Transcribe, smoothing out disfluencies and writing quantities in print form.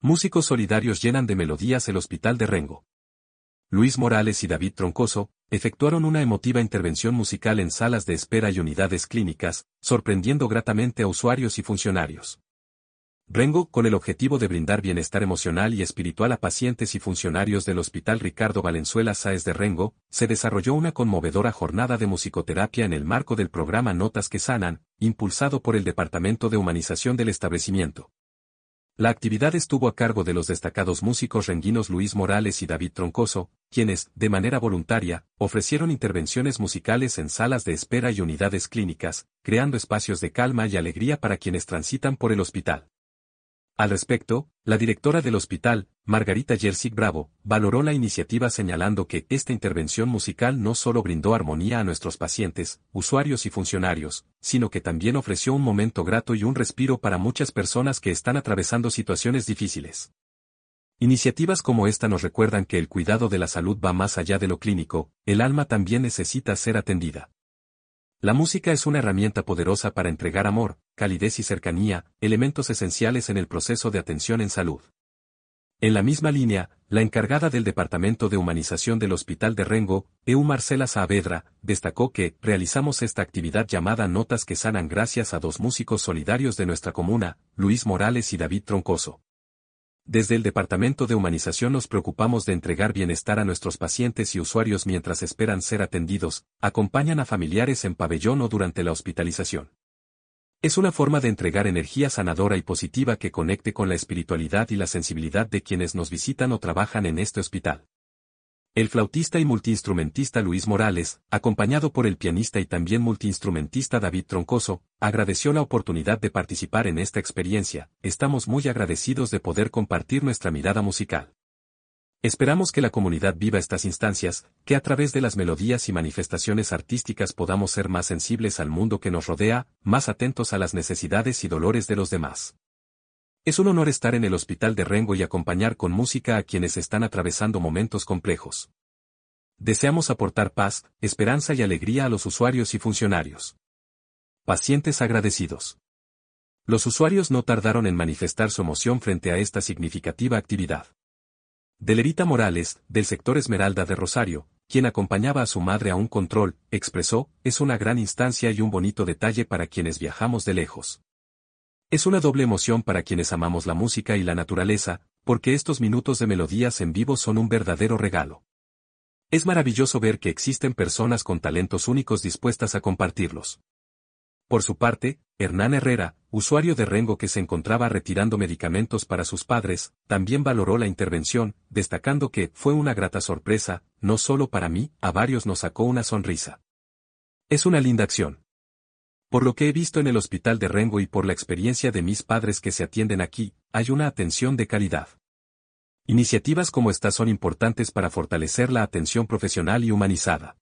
Músicos solidarios llenan de melodías el Hospital de Rengo. Luis Morales y David Troncoso efectuaron una emotiva intervención musical en salas de espera y unidades clínicas, sorprendiendo gratamente a usuarios y funcionarios. Rengo, con el objetivo de brindar bienestar emocional y espiritual a pacientes y funcionarios del Hospital Ricardo Valenzuela Sáez de Rengo, se desarrolló una conmovedora jornada de musicoterapia en el marco del programa Notas que Sanan, impulsado por el Departamento de Humanización del establecimiento. La actividad estuvo a cargo de los destacados músicos renguinos Luis Morales y David Troncoso, quienes, de manera voluntaria, ofrecieron intervenciones musicales en salas de espera y unidades clínicas, creando espacios de calma y alegría para quienes transitan por el hospital. Al respecto, la directora del hospital, Margarita Jersig Bravo, valoró la iniciativa señalando que esta intervención musical no solo brindó armonía a nuestros pacientes, usuarios y funcionarios, sino que también ofreció un momento grato y un respiro para muchas personas que están atravesando situaciones difíciles. Iniciativas como esta nos recuerdan que el cuidado de la salud va más allá de lo clínico, el alma también necesita ser atendida. La música es una herramienta poderosa para entregar amor, calidez y cercanía, elementos esenciales en el proceso de atención en salud. En la misma línea, la encargada del Departamento de Humanización del Hospital de Rengo, Marcela Saavedra, destacó que realizamos esta actividad llamada Notas que Sanan gracias a dos músicos solidarios de nuestra comuna, Luis Morales y David Troncoso. Desde el Departamento de Humanización nos preocupamos de entregar bienestar a nuestros pacientes y usuarios mientras esperan ser atendidos, acompañan a familiares en pabellón o durante la hospitalización. Es una forma de entregar energía sanadora y positiva que conecte con la espiritualidad y la sensibilidad de quienes nos visitan o trabajan en este hospital. El flautista y multiinstrumentista Luis Morales, acompañado por el pianista y también multiinstrumentista David Troncoso, agradeció la oportunidad de participar en esta experiencia. Estamos muy agradecidos de poder compartir nuestra mirada musical. Esperamos que la comunidad viva estas instancias, que a través de las melodías y manifestaciones artísticas podamos ser más sensibles al mundo que nos rodea, más atentos a las necesidades y dolores de los demás. Es un honor estar en el Hospital de Rengo y acompañar con música a quienes están atravesando momentos complejos. Deseamos aportar paz, esperanza y alegría a los usuarios y funcionarios. Pacientes agradecidos. Los usuarios no tardaron en manifestar su emoción frente a esta significativa actividad. Delerita Morales, del sector Esmeralda de Rosario, quien acompañaba a su madre a un control, expresó, es una gran instancia y un bonito detalle para quienes viajamos de lejos. Es una doble emoción para quienes amamos la música y la naturaleza, porque estos minutos de melodías en vivo son un verdadero regalo. Es maravilloso ver que existen personas con talentos únicos dispuestas a compartirlos. Por su parte, Hernán Herrera, usuario de Rengo que se encontraba retirando medicamentos para sus padres, también valoró la intervención, destacando que fue una grata sorpresa, no solo para mí, a varios nos sacó una sonrisa. Es una linda acción. Por lo que he visto en el Hospital de Rengo y por la experiencia de mis padres que se atienden aquí, hay una atención de calidad. Iniciativas como estas son importantes para fortalecer la atención profesional y humanizada.